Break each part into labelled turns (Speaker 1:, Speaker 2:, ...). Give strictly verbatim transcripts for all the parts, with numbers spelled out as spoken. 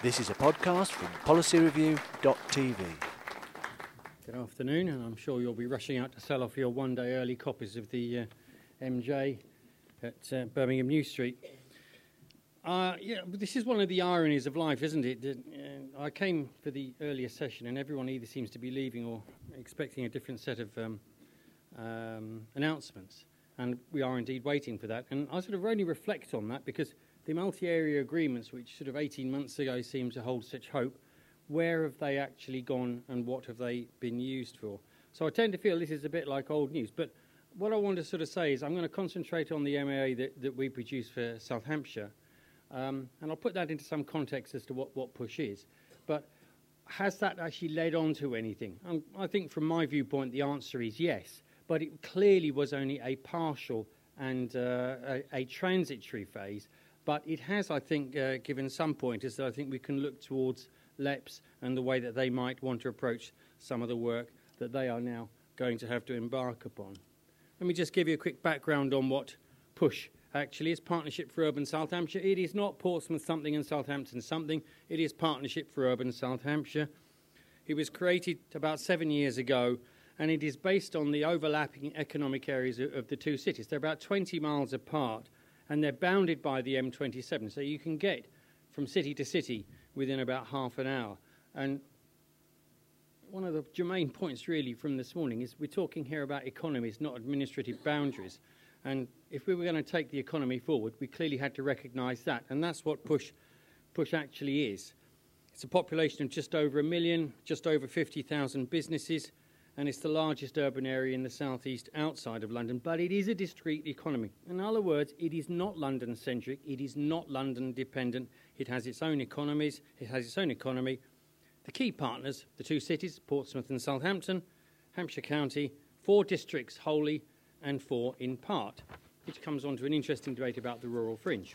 Speaker 1: This is a podcast from policy review dot t v.
Speaker 2: Good afternoon, and I'm sure you'll be rushing out to sell off your one-day early copies of the uh, M J at uh, Birmingham New Street. Uh, yeah, but this is one of the ironies of life, isn't it? That, uh, I came for the earlier session, and everyone either seems to be leaving or expecting a different set of um, um, announcements, and we are indeed waiting for that. And I sort of only reflect on that because the multi-area agreements, which sort of eighteen months ago seemed to hold such hope, where have they actually gone and what have they been used for? So I tend to feel this is a bit like old news. But what I want to sort of say is I'm going to concentrate on the M A A that, that we produce for South Hampshire. Um, and I'll put that into some context as to what, what push is. But has that actually led on to anything? Um, I think from my viewpoint the answer is yes. But it clearly was only a partial and uh, a, a transitory phase. But it has, I think, uh, given some pointers that I think we can look towards L E P S and the way that they might want to approach some of the work that they are now going to have to embark upon. Let me just give you a quick background on what PUSH actually is. Partnership for Urban South Hampshire. It is not Portsmouth something and Southampton something. It is Partnership for Urban South Hampshire. It was created about seven years ago, and it is based on the overlapping economic areas of, of the two cities. They're about twenty miles apart, and they're bounded by the M twenty-seven, so you can get from city to city within about half an hour. And one of the germane points really from this morning is we're talking here about economies, not administrative boundaries. And if we were going to take the economy forward, we clearly had to recognise that, and that's what PUSH, PUSH actually is. It's a population of just over a million, just over fifty thousand businesses, and it's the largest urban area in the southeast outside of London, but it is a discrete economy. In other words, it is not London-centric, it is not London-dependent, it has its own economies, it has its own economy. The key partners, the two cities, Portsmouth and Southampton, Hampshire County, four districts wholly and four in part, which comes on to an interesting debate about the rural fringe.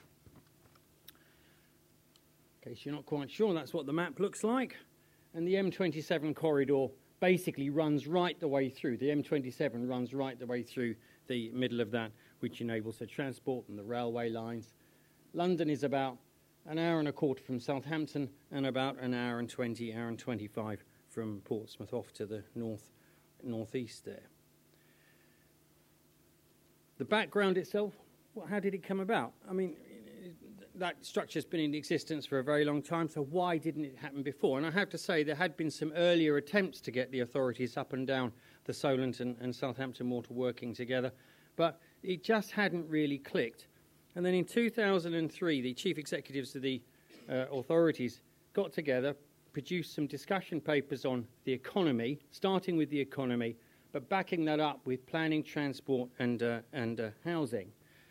Speaker 2: In case you're not quite sure, that's what the map looks like, and the M twenty-seven corridor basically runs right the way through. The M twenty-seven runs right the way through the middle of that, which enables the transport and the railway lines. London is about an hour and a quarter from Southampton and about an hour and twenty, hour and twenty-five from Portsmouth off to the north, northeast there. The background itself, well, how did it come about? I mean, that structure's been in existence for a very long time, so why didn't it happen before? And I have to say there had been some earlier attempts to get the authorities up and down the Solent and, and Southampton water working together, but it just hadn't really clicked. And then in two thousand three, the chief executives of the uh, authorities got together, produced some discussion papers on the economy, starting with the economy, but backing that up with planning, transport and, uh, and uh, housing.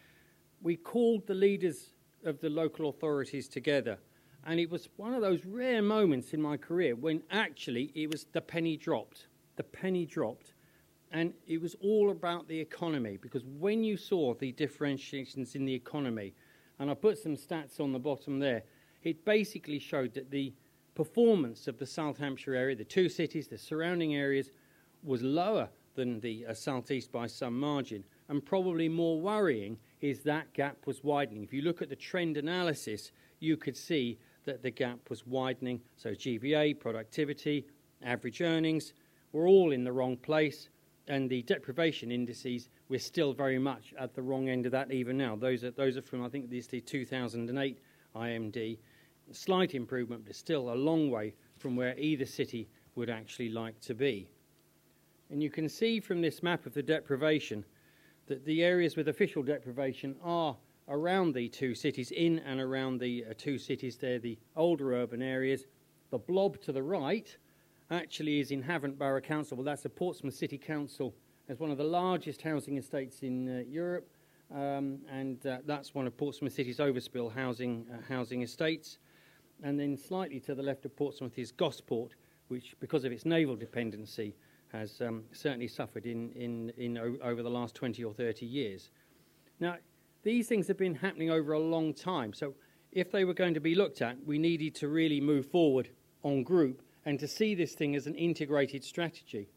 Speaker 2: We called the leaders of the local authorities together, and it was one of those rare moments in my career when actually it was the penny dropped. The penny dropped, and it was all about the economy, because when you saw the differentiations in the economy, and I put some stats on the bottom there, it basically showed that the performance of the South Hampshire area, the two cities, the surrounding areas, was lower than the uh, southeast by some margin, and probably more worrying is that gap was widening. If you look at the trend analysis, you could see that the gap was widening. So G V A, productivity, average earnings were all in the wrong place, and the deprivation indices were still very much at the wrong end of that even now. Those are, those are from, I think, this the two thousand eight I M D. Slight improvement, but still a long way from where either city would actually like to be. And you can see from this map of the deprivation that the areas with official deprivation are around the two cities, in and around the uh, two cities. They're the older urban areas. The blob to the right actually is in Havant Borough Council. Well, that's a Portsmouth City Council. It's one of the largest housing estates in uh, Europe, um, and uh, that's one of Portsmouth City's overspill housing, uh, housing estates. And then slightly to the left of Portsmouth is Gosport, which, because of its naval dependency, has um, certainly suffered in, in, in o- over the last twenty or thirty years. Now, these things have been happening over a long time, so if they were going to be looked at, we needed to really move forward on group and to see this thing as an integrated strategy.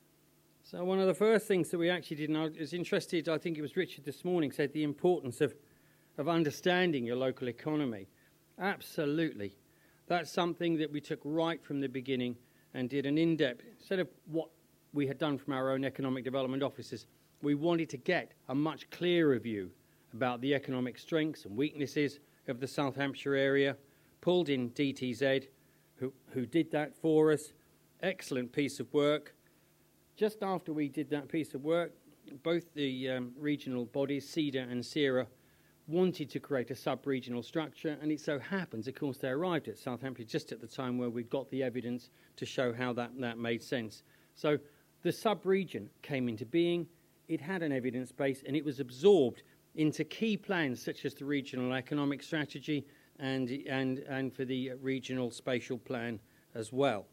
Speaker 2: So one of the first things that we actually did, and I was interested, I think it was Richard this morning, said the importance of, of understanding your local economy. Absolutely. That's something that we took right from the beginning and did an in-depth, instead of what we had done from our own economic development offices, we wanted to get a much clearer view about the economic strengths and weaknesses of the South Hampshire area, pulled in D T Z, who, who did that for us. Excellent piece of work. Just after we did that piece of work, both the um, regional bodies, CEDA and CERA, wanted to create a sub-regional structure, and it so happens, of course, they arrived at Southampton just at the time where we got the evidence to show how that, that made sense. So the sub-region came into being, it had an evidence base, and it was absorbed into key plans such as the regional economic strategy and, and, and for the regional spatial plan as well.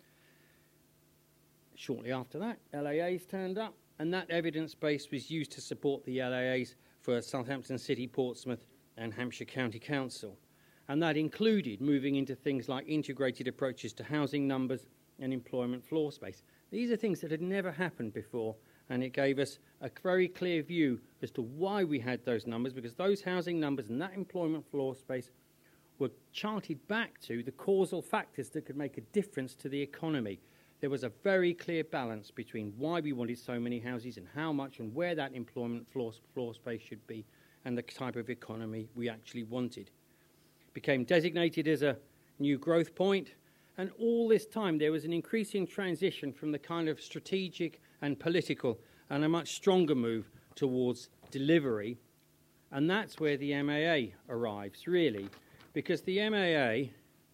Speaker 2: Shortly after that, L A As turned up, and that evidence base was used to support the L A As for Southampton City, Portsmouth and Hampshire County Council. And that included moving into things like integrated approaches to housing numbers and employment floor space. These are things that had never happened before, and it gave us a very clear view as to why we had those numbers, because those housing numbers and that employment floor space were charted back to the causal factors that could make a difference to the economy. There was a very clear balance between why we wanted so many houses and how much and where that employment floor, floor space should be and the type of economy we actually wanted. It became designated as a new growth point, and all this time there was an increasing transition from the kind of strategic and political and a much stronger move towards delivery, and that's where the M A A arrives, really, because the M A A,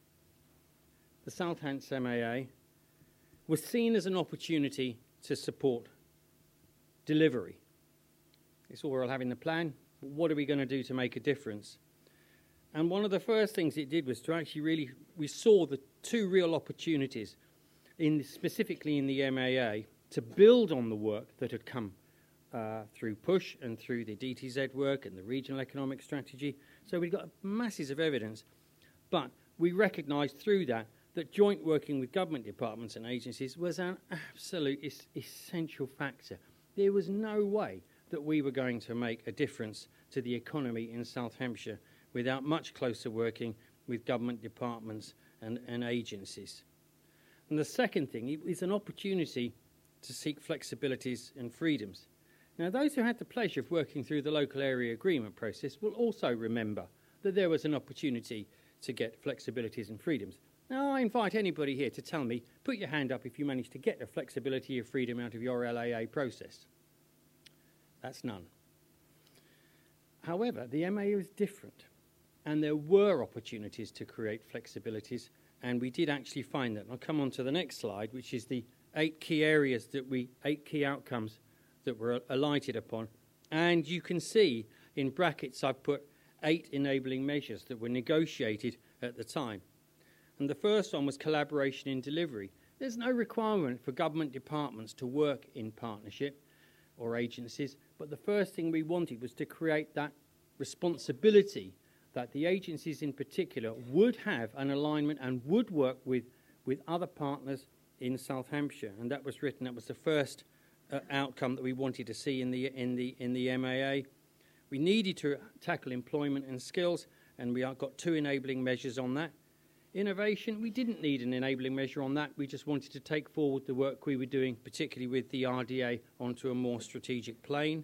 Speaker 2: the South Hants M A A, was seen as an opportunity to support delivery. It's all we're having the plan. What are we going to do to make a difference? And one of the first things it did was to actually really, we saw the two real opportunities, in specifically in the M A A, to build on the work that had come uh, through PUSH and through the D T Z work and the regional economic strategy. So we got masses of evidence, but we recognised through that that joint working with government departments and agencies was an absolute es- essential factor. There was no way that we were going to make a difference to the economy in South Hampshire without much closer working with government departments and, and agencies. And the second thing is an opportunity to seek flexibilities and freedoms. Now, those who had the pleasure of working through the local area agreement process will also remember that there was an opportunity to get flexibilities and freedoms. Now, I invite anybody here to tell me, put your hand up if you managed to get a flexibility or freedom out of your L A A process. That's none. However, the M A A was different, and there were opportunities to create flexibilities, and we did actually find that. And I'll come on to the next slide, which is the eight key areas that we, eight key outcomes that were alighted upon. And you can see in brackets I've put eight enabling measures that were negotiated at the time. And the first one was collaboration in delivery. There's no requirement for government departments to work in partnership or agencies, but the first thing we wanted was to create that responsibility that the agencies in particular would have an alignment and would work with, with other partners in South Hampshire. And that was written, that was the first uh, outcome that we wanted to see in the, in, the, in the M A A. We needed to tackle employment and skills, and we got two enabling measures on that. Innovation, we didn't need an enabling measure on that. We just wanted to take forward the work we were doing, particularly with the R D A, onto a more strategic plane.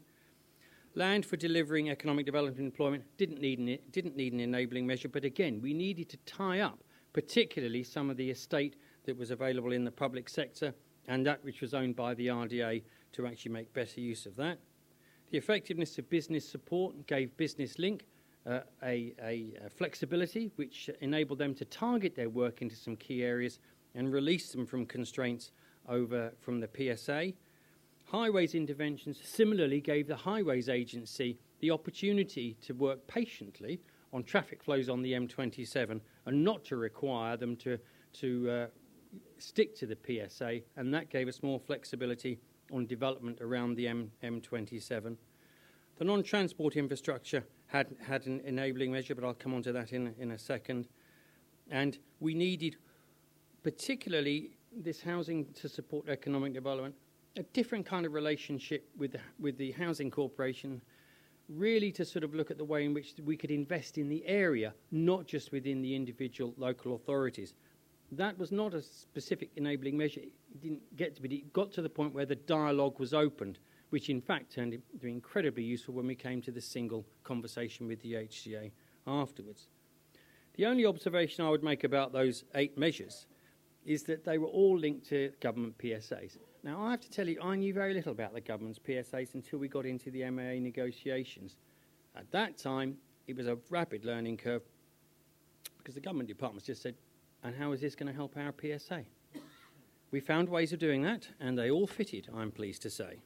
Speaker 2: Land for delivering economic development and employment didn't need an, didn't need an enabling measure, but again, we needed to tie up particularly some of the estate that was available in the public sector and that which was owned by the R D A to actually make better use of that. The effectiveness of business support gave Business Link Uh, a, a, a flexibility which enabled them to target their work into some key areas and release them from constraints over from the P S A. Highways interventions similarly gave the Highways Agency the opportunity to work patiently on traffic flows on the M twenty-seven and not to require them to, to uh, stick to the P S A, and that gave us more flexibility on development around the M, M twenty-seven. The non-transport infrastructure had, had an enabling measure, but I'll come on to that in, in a second. And we needed, particularly this housing to support economic development, a different kind of relationship with the, with the Housing Corporation, really to sort of look at the way in which we could invest in the area, not just within the individual local authorities. That was not a specific enabling measure. It didn't get to be. It got to the point where the dialogue was opened, which in fact turned out to be incredibly useful when we came to the single conversation with the H C A afterwards. The only observation I would make about those eight measures is that they were all linked to government P S As. Now, I have to tell you, I knew very little about the government's P S As until we got into the M A A negotiations. At that time, it was a rapid learning curve because the government departments just said, and how is this going to help our P S A? We found ways of doing that, and they all fitted, I'm pleased to say.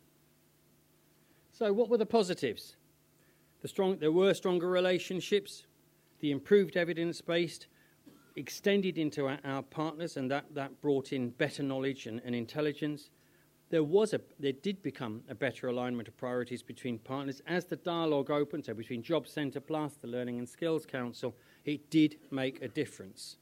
Speaker 2: So what were the positives? The strong, there were stronger relationships, the improved evidence-based, extended into our, our partners, and that, that brought in better knowledge and, and intelligence. There was a, there did become a better alignment of priorities between partners. As the dialogue opened, so between Jobs Centre Plus, the Learning and Skills Council, it did make a difference.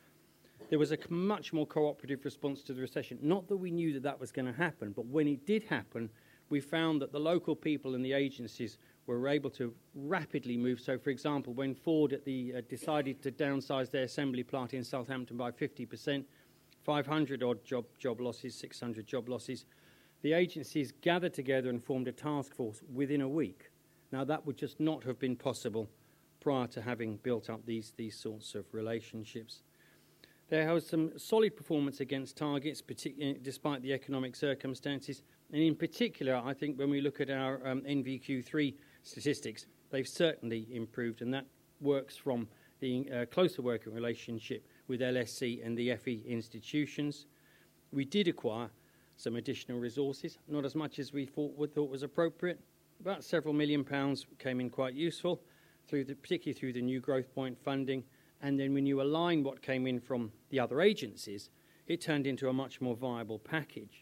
Speaker 2: There was a much more cooperative response to the recession. Not that we knew that that was going to happen, but when it did happen, we found that the local people and the agencies were able to rapidly move. So, for example, when Ford at the, uh, decided to downsize their assembly plant in Southampton by fifty percent, five hundred odd job, job losses, six hundred job losses, the agencies gathered together and formed a task force within a week. Now, that would just not have been possible prior to having built up these, these sorts of relationships. There was some solid performance against targets, despite the economic circumstances. And in particular, I think when we look at our um, N V Q three statistics, they've certainly improved, and that works from the uh, closer working relationship with L S C and the F E institutions. We did acquire some additional resources, not as much as we thought, we thought was appropriate. About several million pounds came in quite useful, through the, particularly through the new Growth Point funding. And then when you align what came in from the other agencies, it turned into a much more viable package.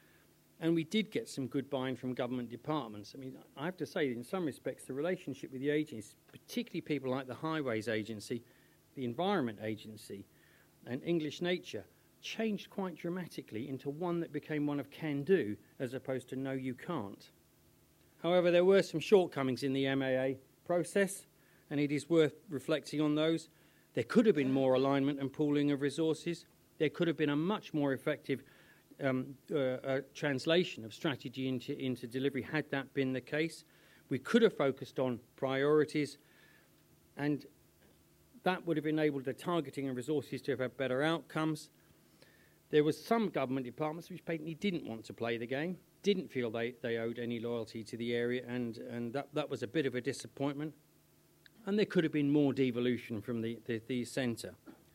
Speaker 2: And we did get some good buy-in from government departments. I mean, I have to say, in some respects, the relationship with the agencies, particularly people like the Highways Agency, the Environment Agency, and English Nature, changed quite dramatically into one that became one of can-do as opposed to no, you can't. However, there were some shortcomings in the M A A process, and it is worth reflecting on those. There could have been more alignment and pooling of resources. There could have been a much more effective um, uh, uh, translation of strategy into, into delivery had that been the case. We could have focused on priorities, and that would have enabled the targeting of resources to have had better outcomes. There was some government departments which patently didn't want to play the game, didn't feel they, they owed any loyalty to the area, and, and that, that was a bit of a disappointment. And there could have been more devolution from the, the, the centre.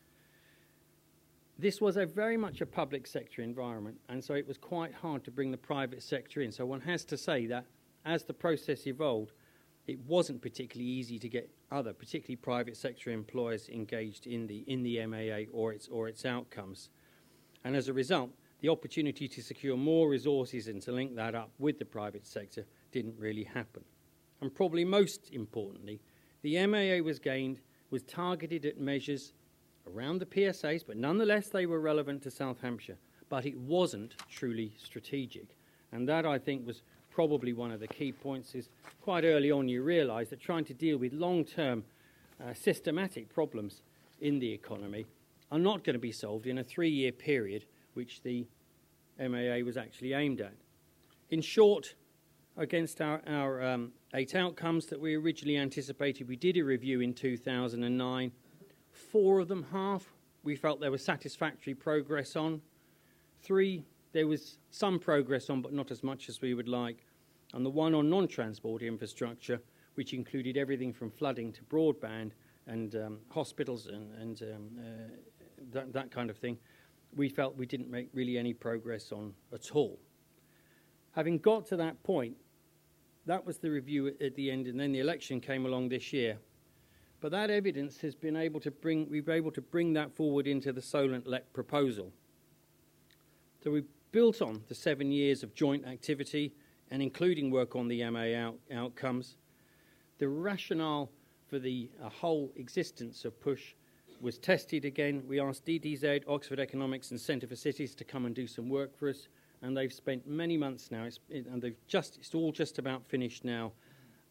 Speaker 2: This was a very much a public sector environment, and so it was quite hard to bring the private sector in. So one has to say that as the process evolved, it wasn't particularly easy to get other, particularly private sector employers, engaged in the, in the M A A or its, or its outcomes. And as a result, the opportunity to secure more resources and to link that up with the private sector didn't really happen. And probably most importantly, the M A A was gained, was targeted at measures around the P S As, but nonetheless they were relevant to South Hampshire. But it wasn't truly strategic. And that, I think, was probably one of the key points. Is quite early on you realise that trying to deal with long-term uh, systematic problems in the economy are not going to be solved in a three-year period, which the M A A was actually aimed at. In short, against our, our um, eight outcomes that we originally anticipated, we did a review in two thousand nine. Four of them, half, we felt there was satisfactory progress on. Three, there was some progress on, but not as much as we would like. And the one on non-transport infrastructure, which included everything from flooding to broadband and um, hospitals and, and um, uh, that, that kind of thing, we felt we didn't make really any progress on at all. Having got to that point, that was the review at the end, and then the election came along this year. But that evidence has been able to bring, we've been able to bring that forward into the Solent L E C proposal. So we built on the seven years of joint activity and including work on the M A out, outcomes. The rationale for the uh, whole existence of PUSH was tested again. We asked D D Z, Oxford Economics and Centre for Cities to come and do some work for us, and they've spent many months now, it's, it, and they've just, it's all just about finished now,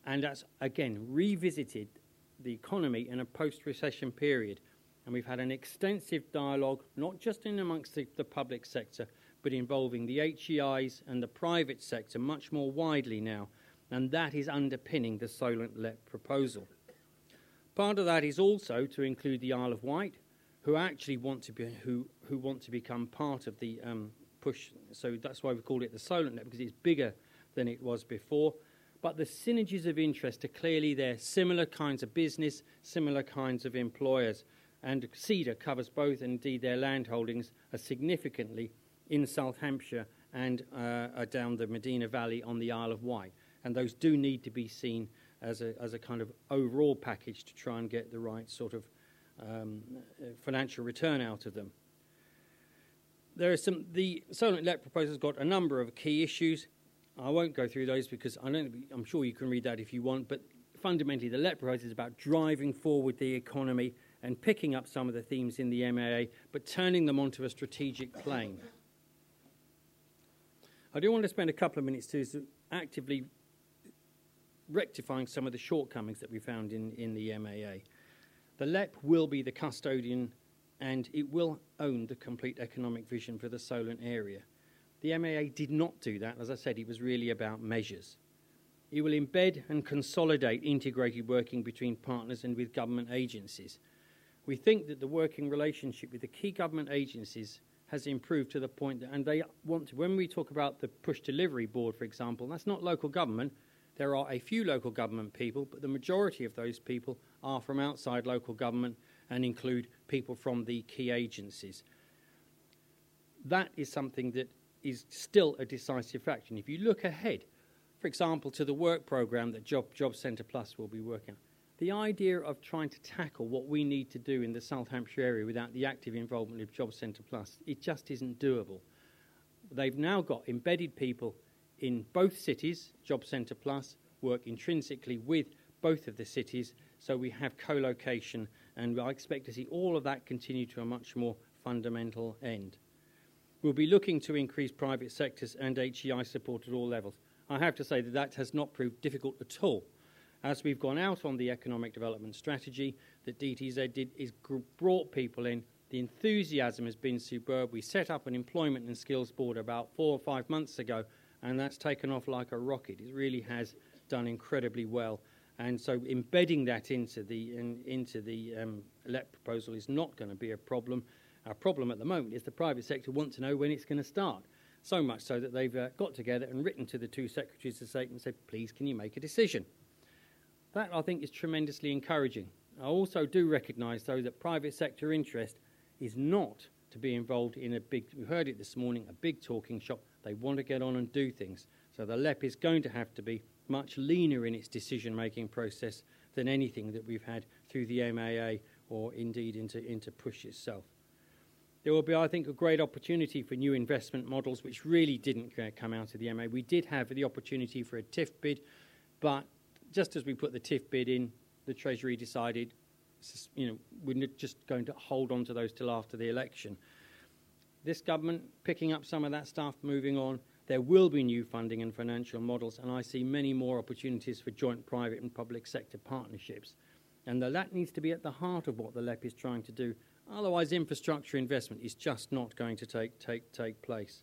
Speaker 2: And that's, again, revisited the economy in a post-recession period. And we've had an extensive dialogue, not just in amongst the, the public sector, but involving the H E Is and the private sector much more widely now. And that is underpinning the Solent L E P proposal. Part of that is also to include the Isle of Wight, who actually want to be, who, who want to become part of the um, push. So that's why we call it the Solent L E P, because it's bigger than it was before. But the synergies of interest are clearly there. Similar kinds of business, similar kinds of employers. And CEDA covers both, and indeed their land holdings are significantly in South Hampshire and uh, are down the Medina Valley on the Isle of Wight. And those do need to be seen as a, as a kind of overall package to try and get the right sort of um, financial return out of them. There are some, the Solent L E P proposal's got a number of key issues. I won't go through those because I don't, I'm sure you can read that if you want, but fundamentally the L E P proposal is about driving forward the economy and picking up some of the themes in the M A A, but turning them onto a strategic plane. I do want to spend a couple of minutes to actively rectifying some of the shortcomings that we found in, in the M A A. The L E P will be the custodian and it will own the complete economic vision for the Solent area. The M A A did not do that. As I said, it was really about measures. It will embed and consolidate integrated working between partners and with government agencies. We think that the working relationship with the key government agencies has improved to the point that, and they want to, when we talk about the Push Delivery Board, for example, that's not local government. There are a few local government people, but the majority of those people are from outside local government and include people from the key agencies. That is something that is still a decisive factor. And if you look ahead, for example, to the work programme that Job, Job Centre Plus will be working on, the idea of trying to tackle what we need to do in the South Hampshire area without the active involvement of Job Centre Plus, it just isn't doable. They've now got embedded people in both cities. Job Centre Plus work intrinsically with both of the cities, so we have co-location, and I expect to see all of that continue to a much more fundamental end. We'll be looking to increase private sectors and H E I support at all levels. I have to say that that has not proved difficult at all. As we've gone out on the economic development strategy that D T Z did, is brought people in. The enthusiasm has been superb. We set up an employment and skills board about four or five months ago, and that's taken off like a rocket. It really has done incredibly well. And so embedding that into the, in, into the um, L E P proposal is not going to be a problem. Our problem at the moment is the private sector want to know when it's going to start. So much so that they've uh, got together and written to the two secretaries of state and said, please, can you make a decision? That, I think, is tremendously encouraging. I also do recognise, though, that private sector interest is not to be involved in a big, we heard it this morning, a big talking shop. They want to get on and do things. So the L E P is going to have to be much leaner in its decision-making process than anything that we've had through the M A A or indeed into, into Push itself. There will be, I think, a great opportunity for new investment models which really didn't uh, come out of the M A A. We did have the opportunity for a T I F bid, but just as we put the T I F bid in, the Treasury decided, you know, we're just going to hold on to those till after the election. This government picking up some of that stuff, moving on. There will be new funding and financial models, and I see many more opportunities for joint private and public sector partnerships. And that needs to be at the heart of what the L E P is trying to do. Otherwise, infrastructure investment is just not going to take, take, take place.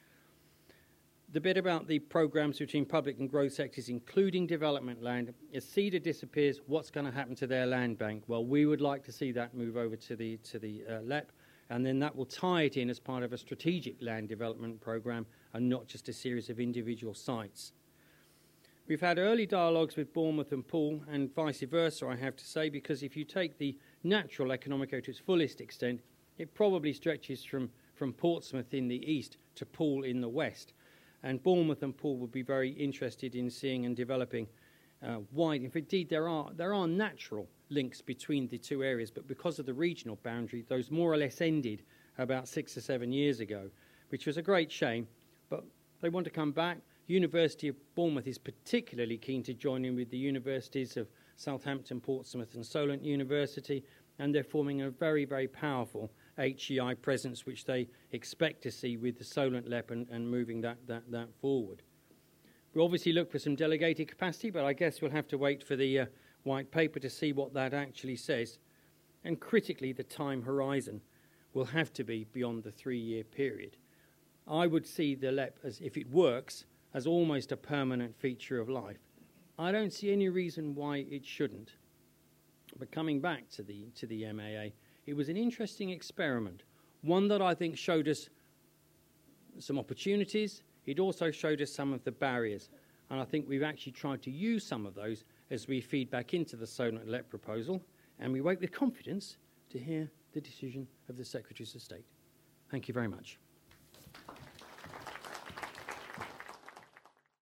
Speaker 2: The bit about the programmes between public and growth sectors, including development land, as CEDA disappears, what's going to happen to their land bank? Well, we would like to see that move over to the, to the uh, L E P, and then that will tie it in as part of a strategic land development programme and not just a series of individual sites. We've had early dialogues with Bournemouth and Poole, and vice versa, I have to say, because if you take the natural economic area to its fullest extent, it probably stretches from, from Portsmouth in the east to Poole in the west. And Bournemouth and Poole would be very interested in seeing and developing uh, wide. If indeed there are, there are natural links between the two areas, but because of the regional boundary, those more or less ended about six or seven years ago, which was a great shame. But they want to come back. University of Bournemouth is particularly keen to join in with the universities of Southampton, Portsmouth and Solent University, and they're forming a very, very powerful H E I presence, which they expect to see with the Solent L E P and, and moving that, that, that forward. We obviously look for some delegated capacity, but I guess we'll have to wait for the uh, white paper to see what that actually says. And critically, the time horizon will have to be beyond the three-year period. I would see the L E P, as, if it works, as almost a permanent feature of life. I don't see any reason why it shouldn't. But coming back to the, to the M A A, it was an interesting experiment, one that I think showed us some opportunities. It also showed us some of the barriers, and I think we've actually tried to use some of those as we feed back into the Solent L E P proposal, and we wait with confidence to hear the decision of the Secretaries of State. Thank you very much.